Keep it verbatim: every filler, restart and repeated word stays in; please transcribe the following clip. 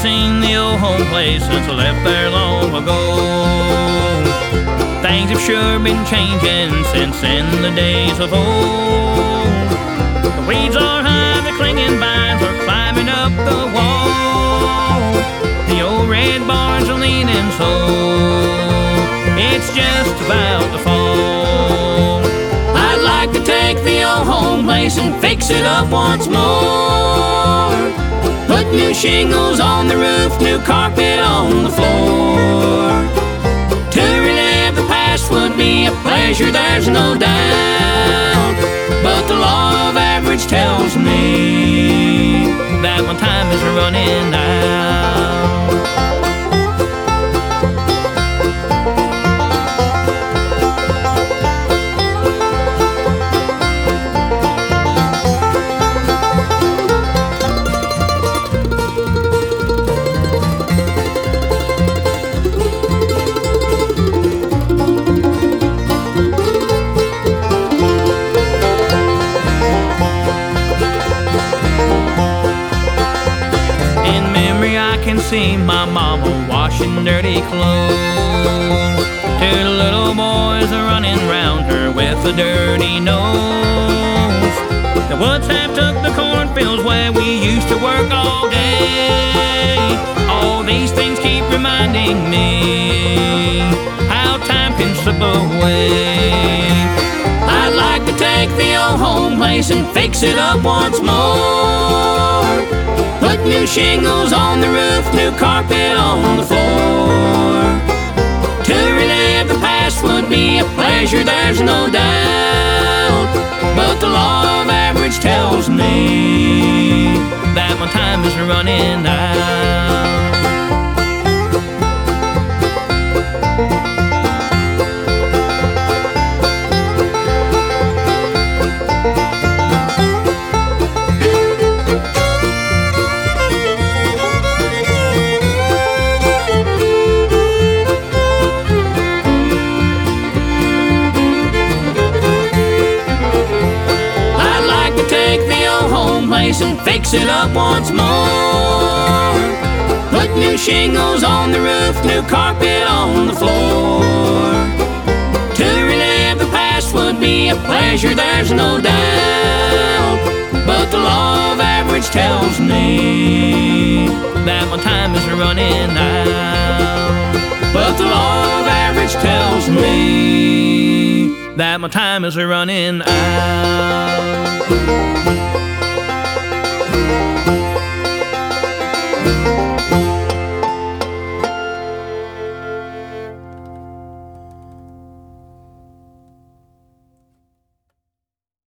seen the old home place since I left there long ago. Things have sure been changing since in the days of old. The weeds are high, the clinging vines are climbing up the wall. The old red barns are leaning so it's just about to fall. I'd like to take the old home place and fix it up once more. Put new shingles on the roof, new carpet on the floor. To relive the past would be a pleasure, there's no doubt. But the law of average tells me that my time is running out. See my mama washing dirty clothes. Two little boys are running round her with a dirty nose. The woods have took the cornfields where we used to work all day. All these things keep reminding me how time can slip away. I'd like to take the old home place and fix it up once more. Put new shingles on the roof, new carpet on the floor. To relive the past would be a pleasure, there's no doubt. But the law of average tells me that my time is running out. And fix it up once more. Put new shingles on the roof, new carpet on the floor. To relive the past would be a pleasure, there's no doubt. But the law of average tells me that my time is running out. But the law of average tells me that my time is running out.